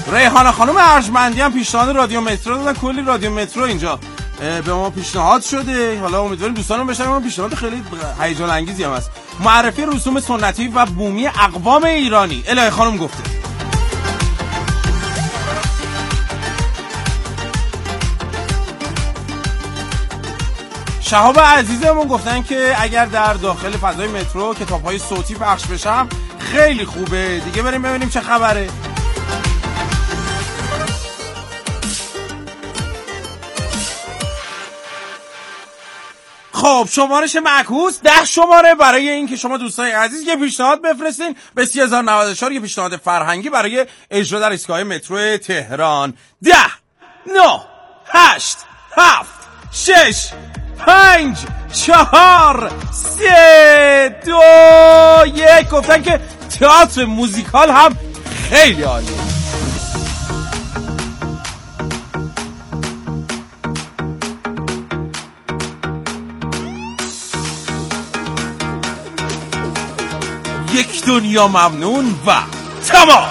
ریحانه خانم ارجمندی هم پیشنهاد رادیو مترو دادن. کلی رادیو مترو اینجا به ما پیشنهاد شده. حالا امیدواریم دوستانم بشنون. ما پیشنهاد خیلی هیجان انگیزی هم هست. معرفی رسوم سنتی و بومی اقوام ایرانی. الهی خانم گفته. شهاب عزیزمون گفتن که اگر در داخل فضای مترو کتاب‌های صوتی پخش بشم خیلی خوبه. دیگه بریم ببینیم چه خبره. خب شمارش معکوس 10 شماره برای این که شما دوستای عزیز یه پیشنهاد بفرستین به 3094 یه پیشنهاد فرهنگی برای اجرا در ایستگاه مترو تهران. 10 9 8 7 6 5 4 3 2 1. گفتن که تئاتر موزیکال هم خیلی عالیه. یک دنیا ممنون و تمام.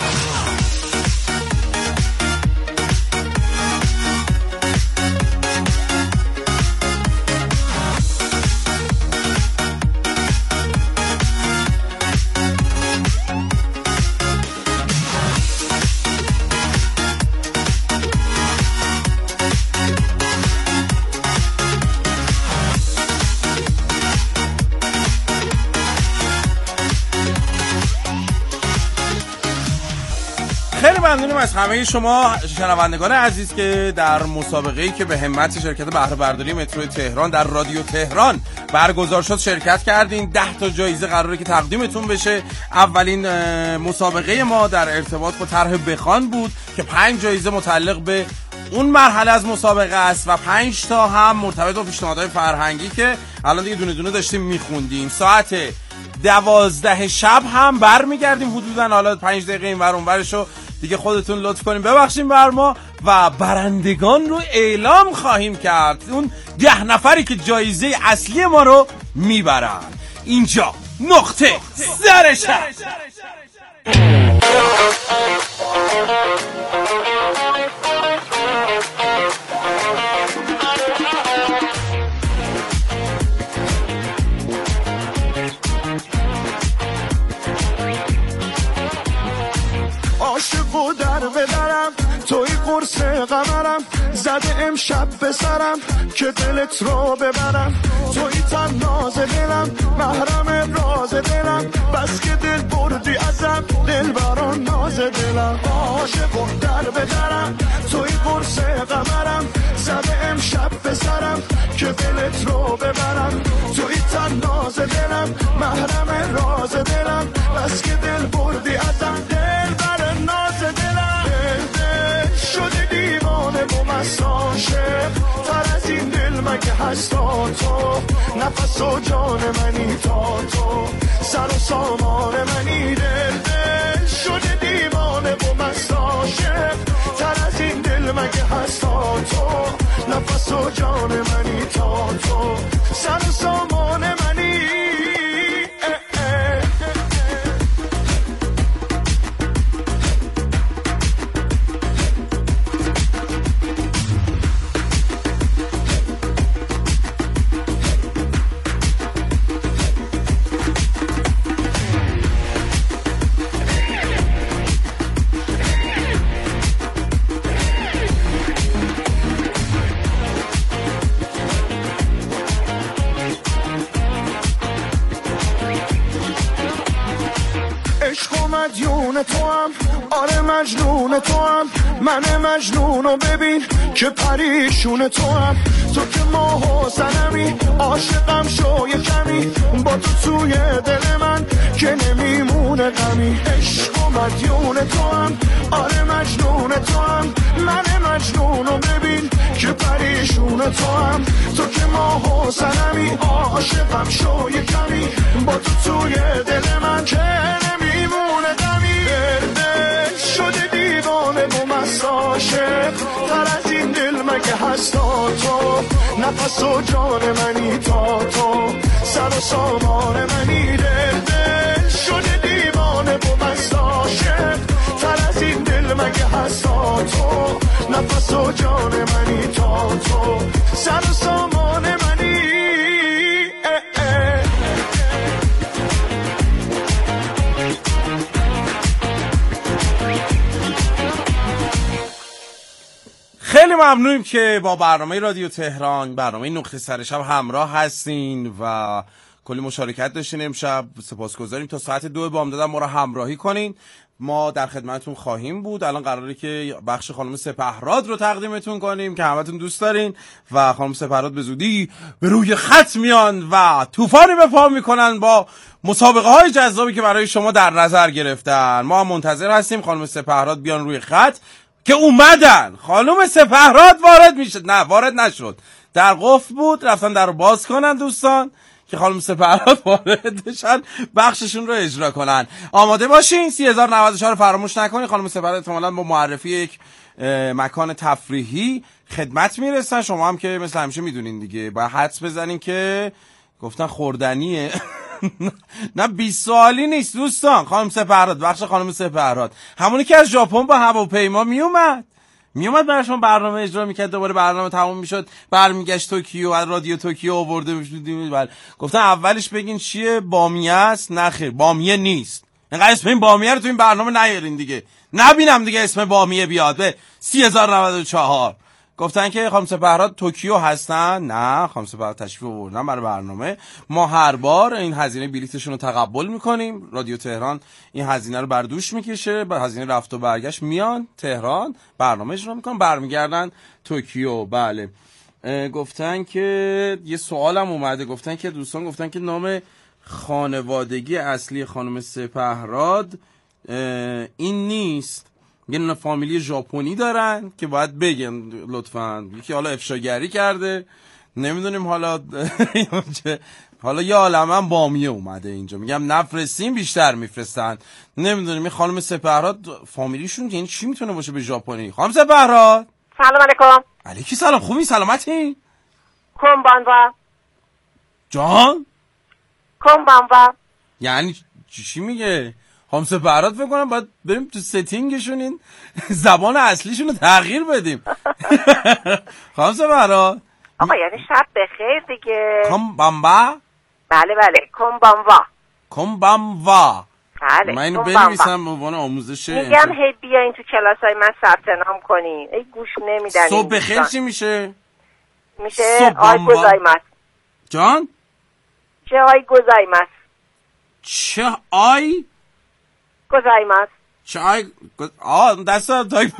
ممنونم از همه شما شنوندگان عزیز که در مسابقه‌ای که به همت شرکت بهره برداری مترو تهران در رادیو تهران برگزار شد شرکت کردین. 10 تا جایزه قراره که تقدیمتون بشه. اولین مسابقه ما در ارتباط با طرح بخوان بود که 5 جایزه متعلق به اون مرحله از مسابقه است و 5 تا هم مرتبط با پیشنهادهای فرهنگی که الان دیگه دونه دونه داشتیم میخوندیم. ساعت 12 شب هم برمیگردیم حدوداً. حالا 5 دقیقه این ور اون ورشو دیگه خودتون لطف کنیم ببخشیم بر ما و برندگان رو اعلام خواهیم کرد. اون 10 نفری که جایزه اصلی ما رو میبرن. اینجا نقطه سرشن. عاشقو در بدرم توی قرص قمرم زده امشب به سرم که دلت رو ببرم توی تناز دلم محرم راز دلم بس که دل بردی ازم دل بران ناز دلم عاشقو در بدرم توی قرص قمرم زده امشب به سرم که دلت رو ببرم توی تناز دلم محرم راز دلم بس که دل بردی ازم دل بران ناز دلم دل شده دیوانه و مساشه تر از این دل مگه هستا تو نفس و جان منی تا تو سر و سامان منی دل شده دیوانه و مساشه تر از این دل مگه هستا تو نفس و جان منی تا تو سر و سامان منی مدیون تو هم آره مجنون تو هم من مجنونو ببین که پریشون تو هم تو که ماه و سنمی عاشقم شو یه کمی با تو توی دل من که نمیمونه غمی عشق و مدیون تو هم آره مجنون تو هم من مجنونو ببین که پریشون تو هم تو که ماه و سنمی عاشقم شو یه کمی با تو توی دل من که نمیمونه غمی شده دیوانه و مساشه تر از این دل مگه هستا تو نفس و جان منی تا تو سر و سامان منی دل شده دیوانه و مساشه تر از این دل مگه ممنونیم که با برنامه رادیو تهران، برنامه نقطه سر شب همراه هستین و کلی مشارکت داشتین امشب. سپاسگزاریم تا ساعت 2 بامداد ما رو همراهی کنین. ما در خدمتتون خواهیم بود. الان قراره که بخش خانم سپهراد رو تقدیمتون کنیم که همتون دوست دارین و خانم سپهراد به زودی به روی خط میان و طوفانی به پا میکنن با مسابقه های جذابی که برای شما در نظر گرفتن. ما منتظر هستیم خانم سپهراد بیان روی خط که اومدن. خانم سپهراد وارد میشه، نه وارد نشد، در قفل بود، رفتن در رو باز کنن دوستان که خانم سپهراد وارد بشن بخششون رو اجرا کنن. آماده باشین. 3094 رو فراموش نکنین. خانم سپهراد احتمالاً با معرفی یک مکان تفریحی خدمت میرسن. شما هم که مثل همیشه میدونین دیگه باید حدس بزنین که گفتن خوردنیه. نه 20 سوالی نیست دوستان. خانم سپهراد، بخش خانم سپهراد همونی که از ژاپن با هواپیما میومد براشون برنامه اجرا میکرد، دوباره برنامه تموم میشد برمیگشت توکیو، از رادیو توکیو آورده میشد. بله گفتن اولش بگین چیه، بامیه است؟ نه خیر بامیه نیست. اینقدر اسم این بامیه رو تو این برنامه نیارین دیگه، نبینم دیگه اسم بامیه بیاد. به 3094 گفتن که خانم سپهراد توکیو هستن. نه، خانم سپهراد تشریف آوردن برای برنامه. ما هر بار این هزینه بلیتشون رو تقبل میکنیم. رادیو تهران این هزینه رو بر دوش میکشه، به هزینه رفت و برگشت میان تهران، برنامه اجرا میکنن، برمیگردن توکیو. بله گفتن که یه سوالم اومده، گفتن که دوستان گفتن که نام خانوادگی اصلی خانم سپهراد این نیست. یه نوع فامیلی ژاپنی دارن که باید بگن لطفاً. یکی حالا افشاگری کرده، نمیدونیم حالا یه عالمه بامیه اومده اینجا، میگم نفرستیم بیشتر میفرستن، نمیدونیم. این خانم سپهراد فامیلیشون یعنی چی میتونه باشه به ژاپنی؟ خانم سپهراد سلام علیکم. علیکی سلام. خوبی؟ سلامتی؟ کنبانوا. جان کنبانوا یعنی چی میگه؟ خانم سپهراد فکر کنم باید بریم تو ستینگشون این زبان اصلیشون رو تغییر بدیم. خانم سپهراد آقا یعنی شب بخیر دیگه. کنبانوا؟ بله کنبانوا. کنبانوا. بله من اینو بنویسم به عنوان آموزش. میگم هی بیاین تو کلاسای من ثبت نام کنین. ای گوش نمیدن. صبح بخیر چی میشه؟ میشه آی گوزایماس. جان؟ چه آی گوزایماس؟ چه آی گوزایماس؟ چه آی دستا تایپ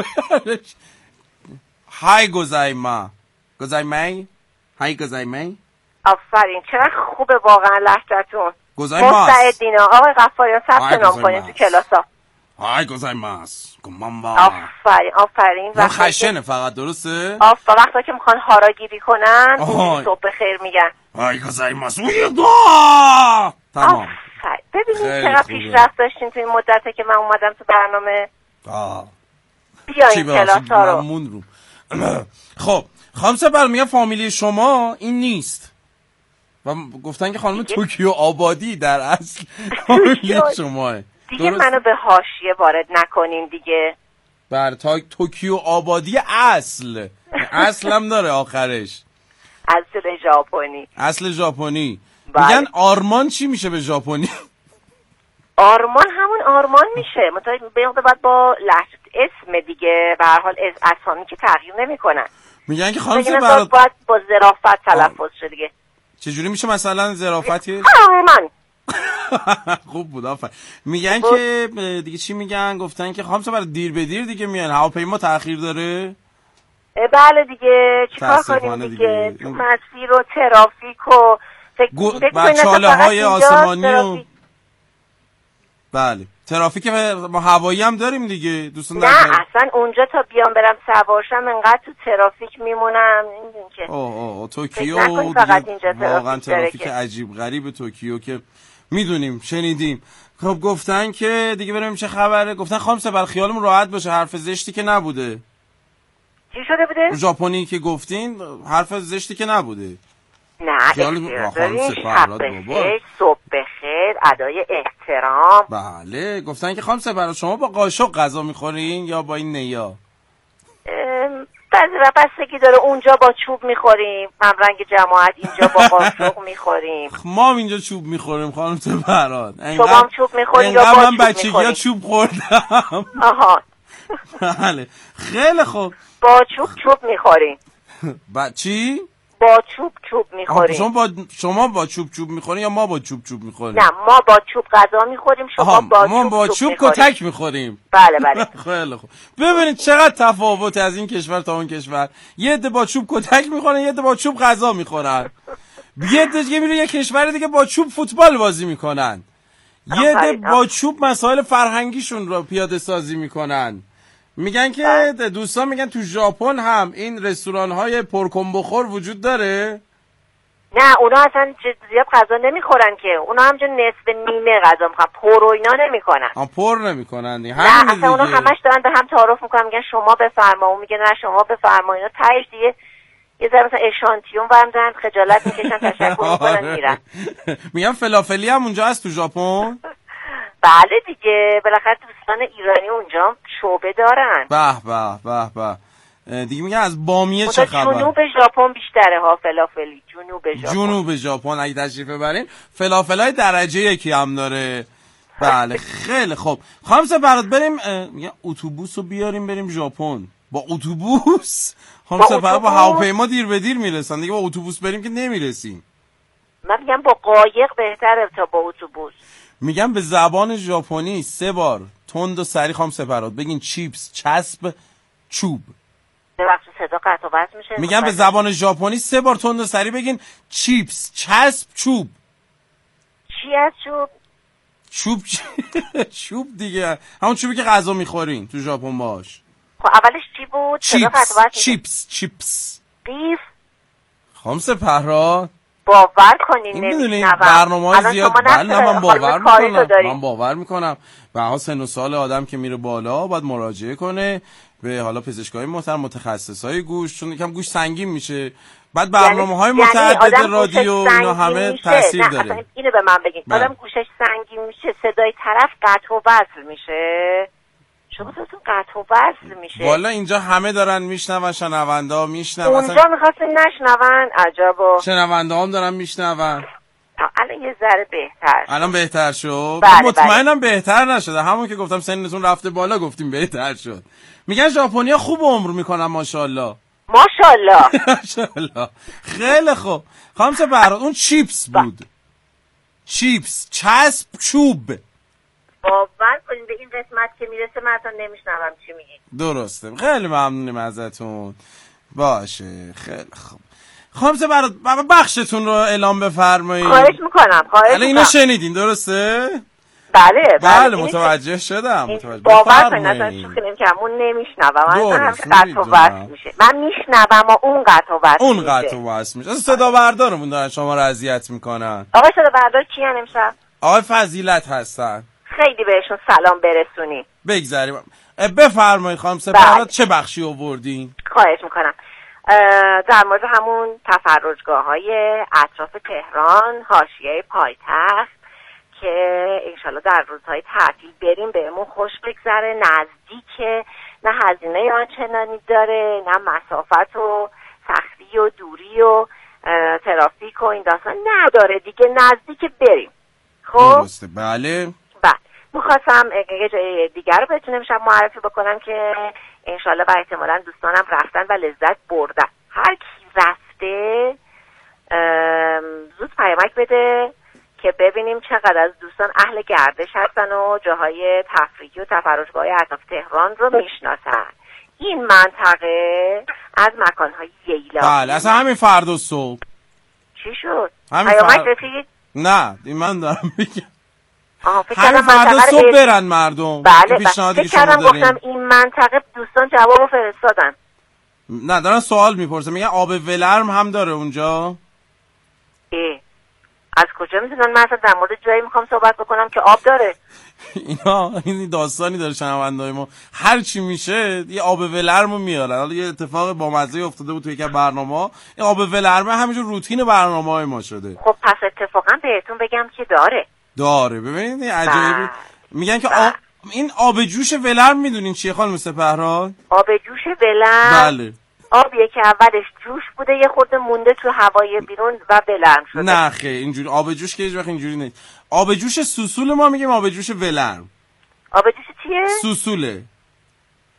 های گوزایمای های گوزایمای. آفرین، چقدر خوبه واقعا لهجه‌تون. گوزایماس. مستعدین آقای غفاریان ثبت نام کنین تو کلاسا. های گوزایماس. کنبانوا. آفرین. وقتی خشنه فقط، درسته؟ وقتا که میخوان هاراگیری کنن صبح بخیر میگن های گوزایماس. تمام. ببینید چقدر پیشرفت داشتین تو این مدته که من اومدم تو برنامه. بیاین کلاس ها رو. خب خانم سپهراد میگن فامیلی شما این نیست و گفتن که خانم توکیو آبادی در اصل فامیلی شماه. دیگه منو به حاشیه وارد نکنین دیگه. بله توکیو آبادی اصل هم داره آخرش. اصل ژاپنی. میگن آرمان چی میشه به ژاپنی؟ آرمان همون آرمان میشه، متوجه بعد با لهجه اسم دیگه، به هر حال اسامی که تغییر نمیکنن. میگن که خانم سپهراد باید با ظرافت تلفظ شه دیگه. چجوری میشه مثلا ظرافتی؟ آرمان. خوب بود آفرین. میگن که دیگه چی میگن؟ گفتن که خانم سپهراد دیر به دیر دیگه میان، هواپیما تأخیر داره. بله دیگه چیکار کنیم دیگه؟ تو مسیر و ترافیک و چاله های آسمانی و بله ترافیک ما هوایی هم داریم دیگه دوستان. نه اصلا اونجا تا بیام برم سوارشم انقدر تو ترافیک میمونم. توکیو واقعا ترافیک عجیب غریب توکیو که میدونیم شنیدیم. خب گفتن که دیگه بریم چه خبره. گفتن خانم سپهراد خیالمون راحت باشه، حرف زشتی که نبوده. چی شده بوده؟ ژاپنی که گفتین حرف زشتی که نبوده. نه خانم سپهراد صبح بخیر، ادای احترام. بله گفتن که خانم سپهراد شما با قاشق غذا میخورین یا با این نیا؟ بعضی وقت بستگی داره، اونجا با چوب میخوریم، همرنگ جماعت اینجا با قاشق میخوریم. ما هم اینجا چوب میخوریم خانم سپهراد. شما هم چوب میخورین یا با چوب میخورین؟ من بچگی ها چوب خوردم. آها بله خیلی خوب. با چوب میخوریم. چی؟ با چوب میخوریم. شما با چوب میخورین یا ما با چوب میخوریم؟ نه ما با چوب غذا میخوریم، شما با چوب کتک میخوریم. بله خیلی خوب. ببینید چقدر تفاوت از این کشور تا اون کشور. یه عده با چوب کتک میخورن، یه عده با چوب غذا میخورن. یه عده دیگه میره یه کشور دیگه با چوب فوتبال بازی میکنن. یه عده با چوب مسائل فرهنگیشون رو پیاده سازی میکنن. میگن که دوستان میگن تو ژاپن هم این رستوران‌های پرکن بخور وجود داره؟ نه اونا اصلا زیاد غذا نمیخورن که، اونا همجور نصف نیمه غذا میخورن، پر و اینا نمیکنن. پر نمیکنن دیگه. نه اصلا اونا همش دارن به هم تعارف میکنن، میگن شما بفرما، اون میگه نه شما بفرما، اینا تهش دیگه یه ذره مثلا اشانتیون برمی‌دارن، خجالت میکشن، تشکر میکنن میرن. میگن فلافلی هم اونجا هست تو ژاپن؟ بله دیگه، بالاخره دوستان ایرانی اونجا شعبه دارن. به دیگه میگن از بامیه چه خبر؟ جنوب ژاپن بیشتره ها فلافلی، جنوب ژاپن اگه تشریف ببرین فلافلای درجه یکی هم داره. بله خیلی خوب. خانم سپراد بریم میگن اتوبوس رو بیاریم بریم ژاپن. با اتوبوس؟ خانم سپراد با هواپیما دیر به دیر میرسن دیگه، با اتوبوس بریم که نمیرسیم. من میگم با قایق بهتره تا با اتوبوس. میگم به زبان ژاپنی 3 بار تند و سریع خانم سپراد بگین چیپس، چسب، چوب. ببخشید صدا قطع و وصل میشه. میگم به زبان ژاپنی 3 بار تند و سریع بگین چیپس، چسب، چوب. چی از چوب؟ چوب دیگه همون چوبی که غذا میخورین تو ژاپن باش. خب اولش چی بود؟ چیپس. قیف. خانم سپراد باور کنین نمیدونین برنامه‌های زیاد. بله من باور میکنم به سن و سال آدم که میره بالا باید مراجعه کنه به حالا پزشکای محترم، متخصصای گوش، چون یکم گوش سنگین میشه. بعد برنامه‌های متعدد رادیو اینا همه تاثیر داره. نه اینو به من بگین آدم گوشش سنگین میشه، صدای طرف قطع و وصل میشه. شما صداتون قطع و وصل میشه. والا اینجا همه دارن میشنون، شنوندا میشنون. اونجا میخواستن نشنون. عجبا. شنوندا هم دارن میشنون. الان یه ذره بهتر. الان بهتر شد. بله مطمئنم بهتر نشده. همون که گفتم سنتون رفته بالا گفتیم بهتر شد. میگن ژاپنیا خوب عمر میکنن ماشاءالله. ماشاءالله. خیلی خوب. خانم سپراد اون چیپس بود. چیپس، چسب، چوب. باور کنید به این قسمت که میرسه من اصلا نمیشنوم چی میگی. درسته. خیلی ممنونیم ازتون. باشه خیلی خوب. خانم سپراد بخشتون رو اعلام بفرمایید. خواهش میکنم. اینو شنیدین درسته؟ بله متوجه شدم. باور کنید اصلا شوخی نمی‌کنم نمیشنوم. من قطع و وصل میشه. من میشنوم و اون قطع و وصل میشه. صدا بردارمون دارن شما رو اذیت میکنن. آقای صدا بردار کیان امشب؟ آقای فضیلت هستن. خیلی بهشون سلام برسونی. بگذاریم. بفرمایید خانم سپراد چه بخشی آوردین؟ خواهش میکنم. در مورد همون تفرجگاه‌های اطراف تهران، حاشیه پایتخت که انشالله در روزهای تعطیل بریم بهمون خوش بگذره، نزدیکه، نه هزینه آنچنانی داره، نه مسافت و سختی و دوری و ترافیک و این داستان نداره دیگه، نزدیک بریم. خب درسته. بله میخواستم یه جای دیگر رو بهتون امشب معرفی بکنم که انشالله و احتمالا دوستانم رفتن و لذت بردن. هر کی رفته زود پیامک بده که ببینیم چقدر از دوستان اهل گردش هستن و جاهای تفریحی و تفرجگاه‌های اطراف تهران رو میشناسن. این منطقه از مکان‌های ییلاقی. بله اصلا همین فردا صبح. چی شد؟ پیامک رسید؟ نه این من دارم میگم همین فردا صبح برن مردم. بله فکر کردم گفتم این منطقه دوستان جوابو فرستادن. نه دارن سوال میپرسن، میگن آب ولرم هم داره اونجا. از کجا میدونن؟ من اصلا در مورد جایی میخوام صحبت بکنم که آب داره. این داستانی داره شنونده‌های ما، هر چی میشه یه آب ولرمو میارن. حالا یه اتفاق بامزه افتاده بود توی یک برنامه، این آب ولرم همینجور روتین برنامه‌های ما شده. خب پس اتفاقا بهتون بگم که داره. ببینید این عجیبه. میگن که این آب جوش ولرم میدونین چیه خانم سپهراد؟ آب جوش ولرم؟ بله. آبیه که اولش جوش بوده یه خورده مونده تو هوای بیرون و ولرم شده. نه خیلی اینجوری آب جوش که هیچ وقت اینجوری نیست. آب جوش سوسول ما میگیم آب جوش ولرم. آب جوش چیه؟ سوسوله.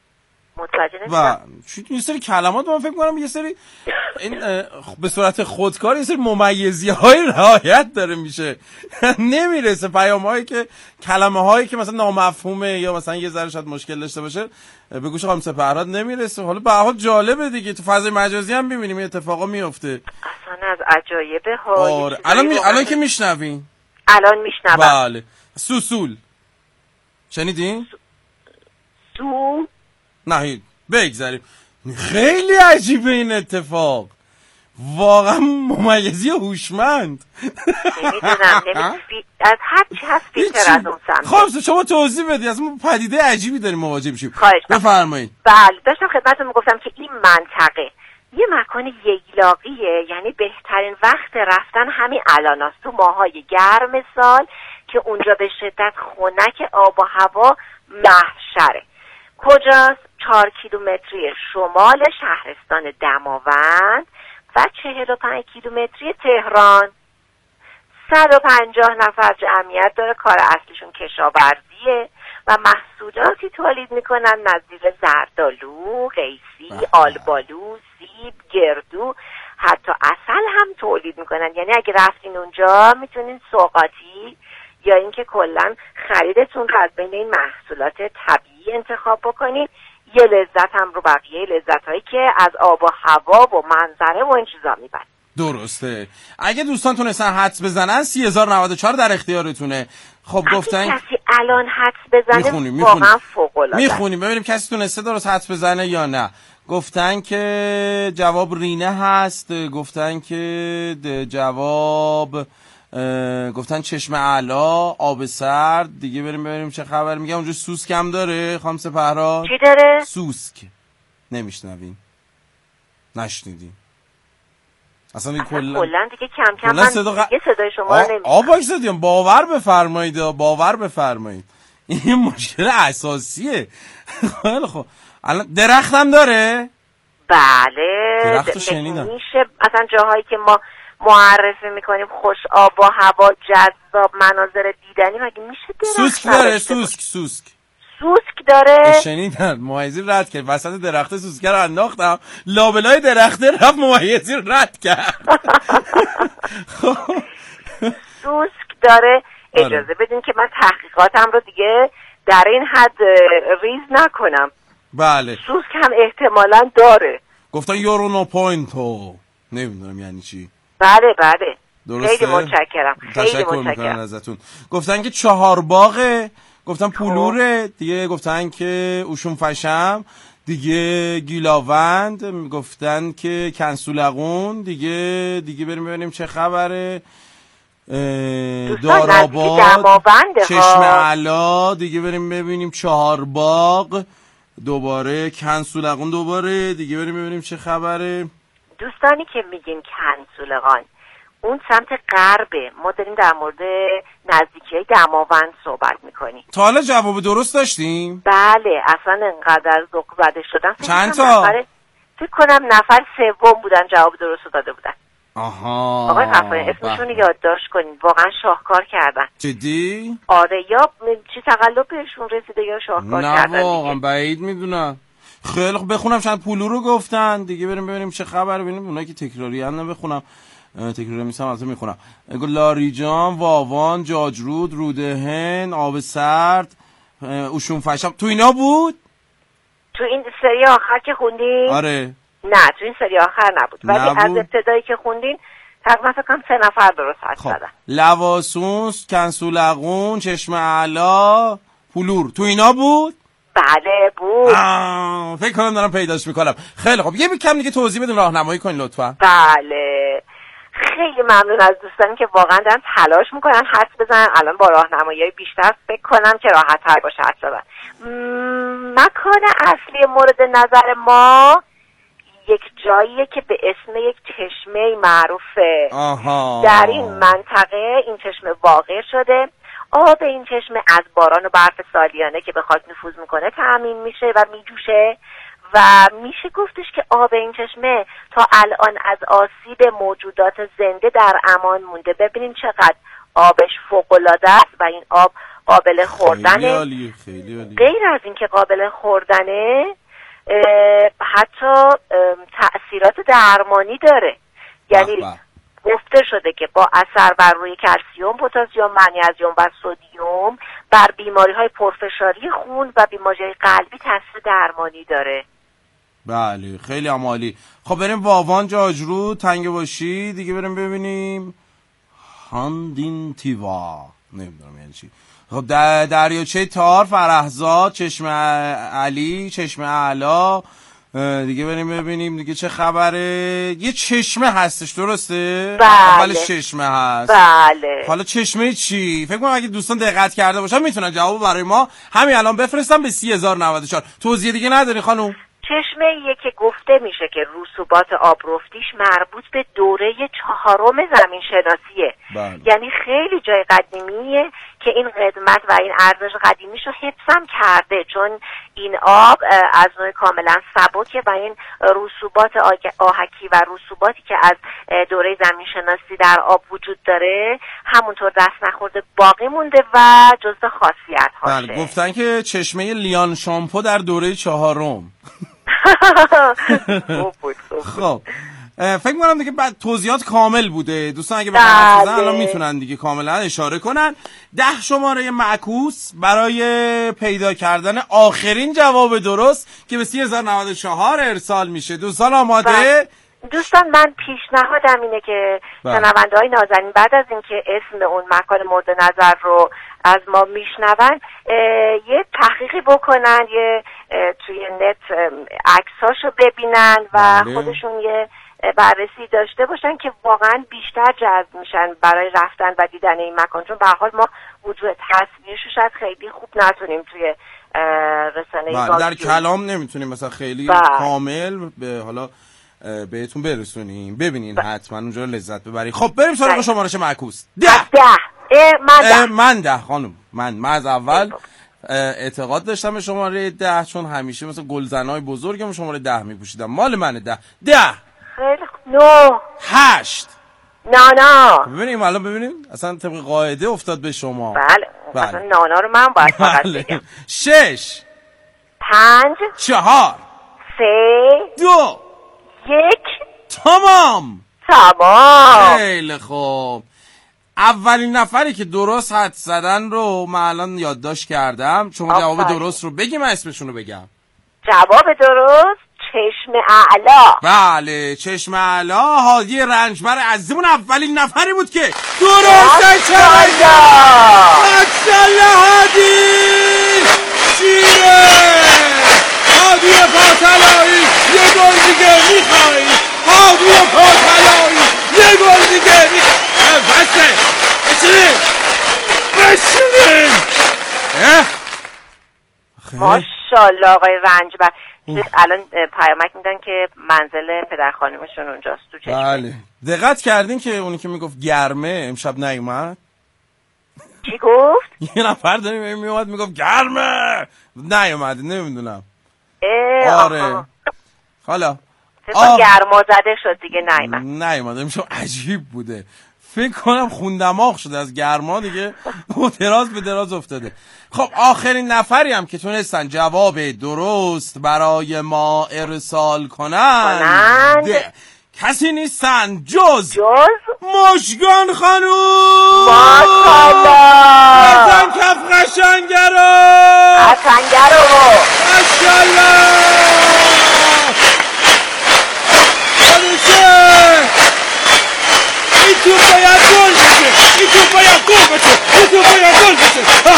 متوجه و نمیشم. یه سری کلمات من فکر کنم یه سری این به صورت خودکار یه سری ممیزی‌های رعایت داره میشه. نمیرسه پیام‌هایی که کلمه‌هایی که مثلا نامفهومه یا مثلا یه ذره شاید مشکل داشته باشه به گوش خانم سپهراد نمیرسه. حالا به هر حال جالبه دیگه، تو فضای مجازی هم می‌بینیم این اتفاقا میفته. اصلا از عجایب ها. آره الان که میشنوین؟ الان میشنوم. بله. سوسول شنیدین؟ نه بگذاریم. خیلی عجیبه این اتفاق، واقعا ممیزی هوشمند. نمیدونم از هر چی هست فیلتر از اون سمت. خب شما توضیح بدید، از ما پدیده عجیبی داریم مواجه میشیم. بفرمایید. بله داشتم خدمتتون میگفتم که این منطقه یه مکان ییلاقیه، یعنی بهترین وقت رفتن همین الان است، تو ماهای گرم سال که اونجا به شدت خنک آب و هوا محشره. کجاست؟ 4 کیلومتری شمال شهرستان دماوند و 45 کیلومتری تهران. 150 نفر جمعیت داره، کار اصلیشون کشاورزیه و محصولاتی تولید میکنن نظیر زردآلو، قیسی، آلبالو، سیب، گردو، حتی عسل هم تولید میکنن. یعنی اگه رفتین اونجا میتونین سوغاتی یا اینکه کلا خریدتون رو از بین این محصولات طبیعی انتخاب بکنین، یه لذت هم رو بقیه لذت‌هایی که از آب و هوا و منظره و این چیزا میبرن. درسته. اگه دوستان تونستن حدس بزنن 30,094 در اختیارتونه. خب گفتن کسی الان حدس بزنه واقعا فوق‌العاده. میخونیم ببینیم کسی تونسته درست حدس بزنه یا نه. گفتن که جواب رینه هست، گفتن که جواب گفتن چشم علا، آب سرد. دیگه بریم ببینیم چه خبر. میگم اونجا سوسک هم داره خانم سپهراد. چی داره؟ سوسک. نمیشنوین؟ نشنیدین؟ اصلا کلا دیگه کم کم من دیگه صدای شما رو نمیشنم. باکسدیم. باور بفرمایید این مشکل اساسیه. خیلی خب الان درخت هم داره؟ بله درختو شنیدم. میشه مثلا جاهایی که ما معرفی میکنیم خوش آب و هوا، جذاب، مناظر دیدنی، مگه میشه درخت سوسک داره؟ سوسک داره؟ شنیدن ممیزی رد کرد وسط درخت سوسک رو انداختم، لابلای درخته رفت ممیزی رد کرد. سوسک داره. اجازه بدین که من تحقیقاتم رو دیگه در این حد ریز نکنم. بله سوسک هم احتمالاً داره. گفتن یورو نو پوینتو، نمیدونم یعنی چی. بله درسته؟ خیلی متشکرم. تشکر میکنم ازتون. گفتن که 4 باغه، گفتن پولوره دیگه، گفتن که اوشون فشم دیگه، گیلاوند، گفتن که کنسولقون دیگه بریم ببینیم چه خبره. داراباد، چشم علا دیگه، بریم ببینیم 4 باغ دوباره، کنسولقون دوباره دیگه، بریم ببینیم چه خبره. دوستانی که میگین کنسولقان اون سمت غربه، ما داریم در مورد نزدیکی‌های دماوند صحبت میکنیم. تا حالا جواب درست داشتیم؟ بله اصلا انقدر ذوق زده شدن. چند تا؟ فکر کنم نفر سوم بودن جواب درست داده بودن. آها آقای غفاری اسمشون رو یادداشت کنید، واقعا شاهکار کردن. جدی؟ آره یا چی تقلب بهشون رسیده یا شاهکار کردن. نه واقعا بعید میدونم. خیلی خوب بخونم چند پولو رو گفتن دیگه، بریم ببینیم چه خبر. ببینیم اونایی که تکراری هم نبخونم، تکراری میسم از میخونم. لاریجان، واوان، جاجرود، رودهن، آب سرد، اوشون فشم. تو اینا بود؟ تو این سری آخر که خوندین؟ آره. نه تو این سری آخر نبود، ولی از ابتدایی که خوندین تقریبا فکر کنم 3 نفر درست حدس زدن. لواسونس، کنسولقون، چشم علا، پولور تو اینا بود؟ بله بود. فکر کنم دارم پیداش میکنم. خیلی خب یه کم دیگه توضیح بدین، راهنمایی کنین لطفا. بله خیلی ممنون از دوستانی که واقعا دارن تلاش میکنن حدس بزنن. الان با راهنمایی بیشتر فکر کنم که راحت تر باشه حدس بزنن. مکان اصلی مورد نظر ما یک جاییه که به اسم یک چشمه معروفه. در این منطقه این چشمه واقع شده. آب این چشمه از باران و برف سالیانه که به خاک نفوذ میکنه تأمین میشه و میجوشه و میشه گفتش که آب این چشمه تا الان از آسیب موجودات زنده در امان مونده. ببینیم چقدر آبش فوق‌العاده است و این آب قابل خوردنه. خیلی عالیه. غیر از این که قابل خوردنه، حتی تأثیرات درمانی داره. یعنی گفته شده که با اثر بر روی کلسیم، پتاسیم، منیزیم و سدیم بر بیماری‌های پرفشاری خون و بیماری‌های قلبی تاثیر درمانی داره. بله خیلی عالی. خب بریم واوان جاجرو تنگ باشی دیگه، بریم ببینیم هاندین تیوا، نمیدونم یعنی چی. خب دریاچه تار، فرهزاد، چشمه علی، چشمه اعلی دیگه، بریم ببینیم دیگه چه خبره. یه چشمه هستش درسته؟ بله. اولش چشمه هست. بله. حالا چشمه چی؟ فکر کنم اگه دوستان دقت کرده باشن میتونن جواب برای ما همین الان بفرستن به 30,094. توضیح دیگه نداری خانم؟ چشمه ایه که گفته میشه که رسوبات آبرفتیش مربوط به دوره 4 زمین شناسیه. بله. یعنی خیلی جای قدیمیه که این قدمت و این ارزش قدیمیش رو حفظم کرده، چون این آب از نوع کاملا سبکه و این رسوبات آهکی و رسوباتی که از دوره زمین شناسی در آب وجود داره همونطور دست نخورده باقی مونده و جزء خاصیت هاشه. بله گفتن که چشمه لیان شامپو در دوره 4. خب فکر می‌کنم دیگه بعد توضیحات کامل بوده. دوستان اگه بخوام حرف بزنن الان میتونن دیگه کاملا اشاره کنن. 10 شماره معکوس برای پیدا کردن آخرین جواب درست که به 30,094 ارسال میشه. دوستان آماده؟ دوستان من پیشنهادم اینه که شنونده‌های نازنین بعد از اینکه اسم اون مکان مورد نظر رو از ما میشنون یه تحقیقی بکنن، یه توی نت عکساشو ببینن و خودشون یه بررسی داشته باشن که واقعا بیشتر جذب میشن برای رفتن و دیدن این مکان، چون به هر حال ما وجود تصویرش شاید خیلی خوب نتونیم توی رسانه در کلام نمیتونیم مثلا خیلی کامل به حالا بهتون برسونیم. ببینین حتما اونجا لذت ببرید. خب بریم سراغ شمارش معکوس. 10 من 10 خانم. من از اول اعتقاد داشتم به شماره 10 چون همیشه مثلا گلزنای بزرگم شماره 10 میپوشیدم. مال منه 10. خیلی 9 8 نانا. ببینیم الان ببینیم اصلا طبق قاعده افتاد به شما. بله اصلا نانا رو من باید فقط بگم. 6 5 4 3 2 1 تمام. خیلی خوب. اولین نفری که درست حد زدن رو من الان یادداشت کردم. شما جواب درست رو بگیم، اسمشون رو بگم. جواب درست چشم اعلی. بله چشم اعلی. هادی رنجبر عزیزمون اولین نفری بود که درست شد. ماشاءالله هادی شیره. هادی پاتلایی یه گل دیگه میخوایی. هادی پاتلایی یه گل دیگه میخوایی. بسه بشینین. ماشاءالله آقای رنجبر. الان پیامک میدن که منزل پدر خانمشون اونجاست تو چشمه. بله دقت کردین که اونی که میگفت گرمه امشب نیومد؟ چی گفت؟ یه نفر داریم میومد میگفت گرمه نیومد. نمیدونم. آره حالا فکر گرما زده شد دیگه نیومد. امشب عجیب بوده. فکر کنم خون دماغ شده از گرما دیگه دراز به دراز افتاده. خب آخرین نفری هم که تونستن جواب درست برای ما ارسال کنند کسی نیستن جز مشگان خانوم. بزن کف قشنگه رو ماشاءالله. این تو باید گل بشه. این تو باید گل بشه. این تو باید گل بشه.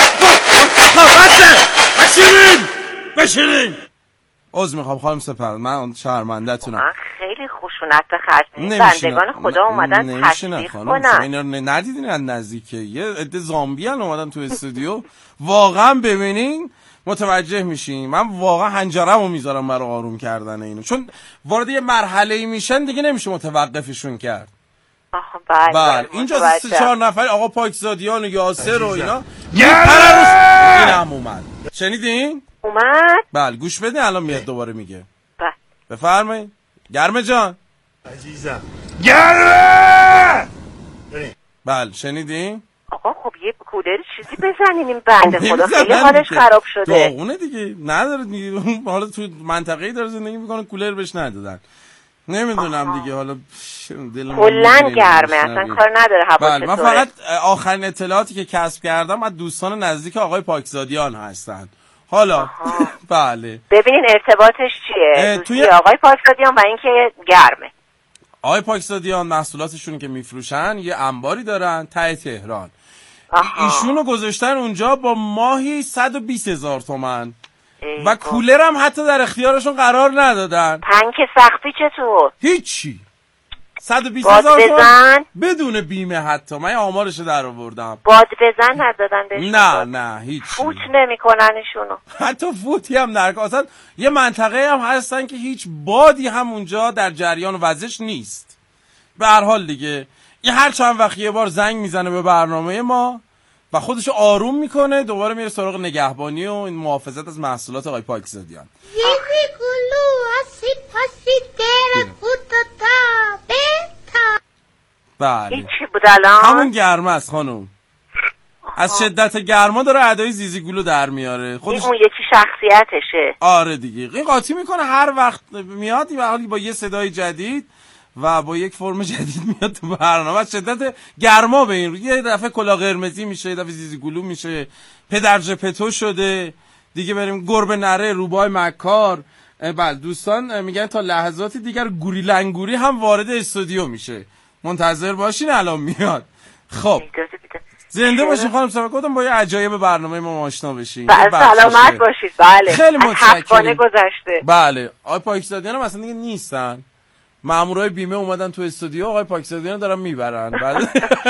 بشینین. عذر میخوام خانم سپر، من شرمنده تونم. من خیلی خشونت به خرج میدم. بندگان خدا اومدن تشویق کنن. اینا ندیدین از نزدیکه یه عده زامبی ان اومدن تو استودیو. واقعا ببینین متوجه میشین. من واقعا حنجره‌مو میذارم برای آروم کردن اینو، چون وارد یه مرحله‌ای میشن دیگه نمیشه متوقفشون کرد. بله اینجا 3-4 نفر آقا پاکزادیان و یاسر و اینا اینم اومد. شنیدین؟ اومد؟ بله گوش بدین الان میاد دوباره میگه. بله بفرمایید. گرمه جان عزیزم گرمه. بله شنیدین؟ آقا خب یه کولر چیزی بزنین این بنده خدا خیلی حالش خراب شده. داغونه دیگه نداره دیگه. حالا تو منطقه‌ای داره زندگی میکنه کولر بهش ندادن. نمیدونم دیگه حالا کلن گرمه اصلا کار نداره هوا چطوره. من فقط آخرین اطلاعاتی که کسب کردم از دوستان نزدیک آقای پاکزادیان هستن. حالا بله ببینین ارتباطش چیه توی آقای پاکزادیان و اینکه گرمه. آقای پاکزادیان محصولاتشون که میفروشن یه انباری دارن ته تهران. ایشونو گذاشتن اونجا با ماهی 120,000 تومان و کولر هم حتی در اختیارشون قرار ندادن. تنک سختی چطور؟ هیچی. 120,000 تومان بدون بیمه. حتی من آمارشو در آوردم. باد بزن ندادن بهشون؟ نه هیچ. فوت نمیکنن ایشونو. حتی فوتی هم اصلا یه منطقه هم هستن که هیچ بادی هم اونجا در جریان وزش نیست. به هر حال دیگه این هر چند وقت یه بار زنگ میزنه به برنامه ما و خودش آروم میکنه دوباره میره سراغ نگهبانی و این محافظت از محصولات آقای پاکزادیان. بله هیچی بود الان همون گرمه است خانم. از شدت گرما داره ادای زیزی گلو در میاره خودش. اون یکی شخصیتشه. آره دیگه این قاطی میکنه هر وقت میاد با یه صدای جدید و با یک فرم جدید میاد تو برنامه. از شدت گرما به این یه دفعه کلاه قرمزی میشه، یه دفعه زیزی گلو میشه، پدر ژپتو شده دیگه. بریم گربه نره، روبای مکار. بله دوستان میگن تا لحظاتی دیگر گوریل انگوری هم وارد استودیو میشه. منتظر باشین الان میاد. خب زنده باشین خانم صاحب. گفتم با یه عجایب برنامه ما آشنا بشین. سلامت باشید. بله خیلی متشکرم. گذشته. بله آقای پاکزادیان هم اصلا دیگه نیستن. مامورای بیمه اومدن تو استودیو آقای پاکزادیان دارن میبرن. بعد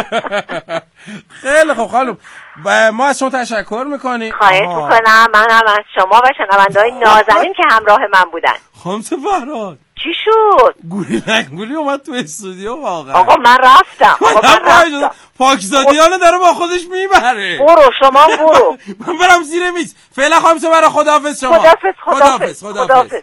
خیلی خوب خانم ما از شما تشکر میکنیم. خواهش میکنم. من هم از شما و شنونده‌های نازنین که همراه من بودن. خانم فرهاد چی شد؟ گولی اومد تو استودیو واقعا. آقا من رفتم. پاکزادیان داره با خودش میبره. برو شما برو. من برم زیر میز. فعلا خانم فرهاد خداحافظ شما. خداحافظ.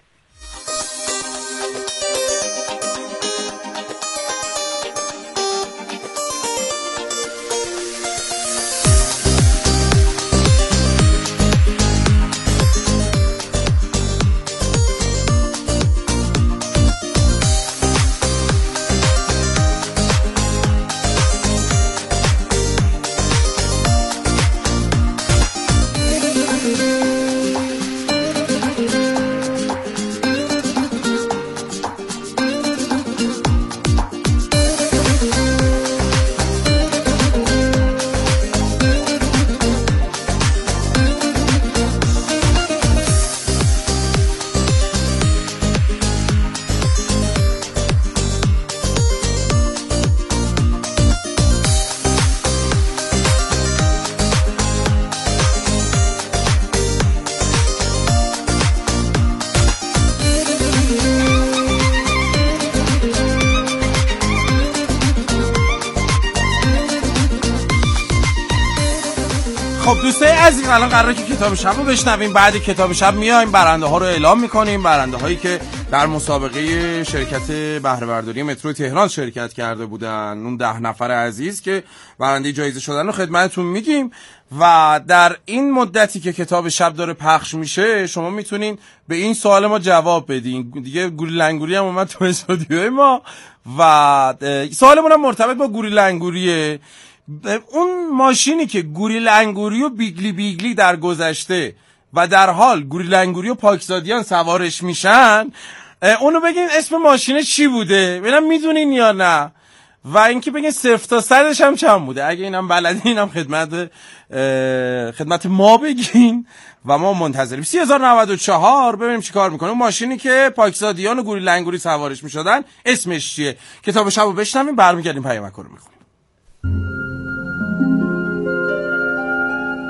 خب دوستای عزیز الان قراره که کتاب شب رو بشنویم. بعد کتاب شب میایم برنده ها رو اعلام میکنیم. برنده هایی که در مسابقه شرکت بهره برداری مترو تهران شرکت کرده بودن، اون 10 نفر عزیز که برنده جایزه شدن رو خدمتتون میگیم. و در این مدتی که کتاب شب داره پخش میشه شما میتونین به این سوال ما جواب بدین. دیگه گوریل انگوری هم اومد تو استودیوی ما و سوالمون هم مرتبط با گوریل انگوریه. اون ماشینی که گوریل انگوری و بیگلی در گذشته و در حال گوریل انگوری و پاکزادیان سوارش میشن، اونو بگین اسم ماشین چی بوده، ببینم میدونین یا نه، و اینکه بگین 0 تا 100ش هم چند بوده. اگه اینم بلدین هم خدمت ما بگین و ما منتظریم. 3094 ببینیم چی کار میکنه. اون ماشینی که پاکزادیان و گوریل انگوری سوارش میشدن اسمش چیه؟ کتاب شبو بشنویم برمیگردیم پیامک رو میخونیم.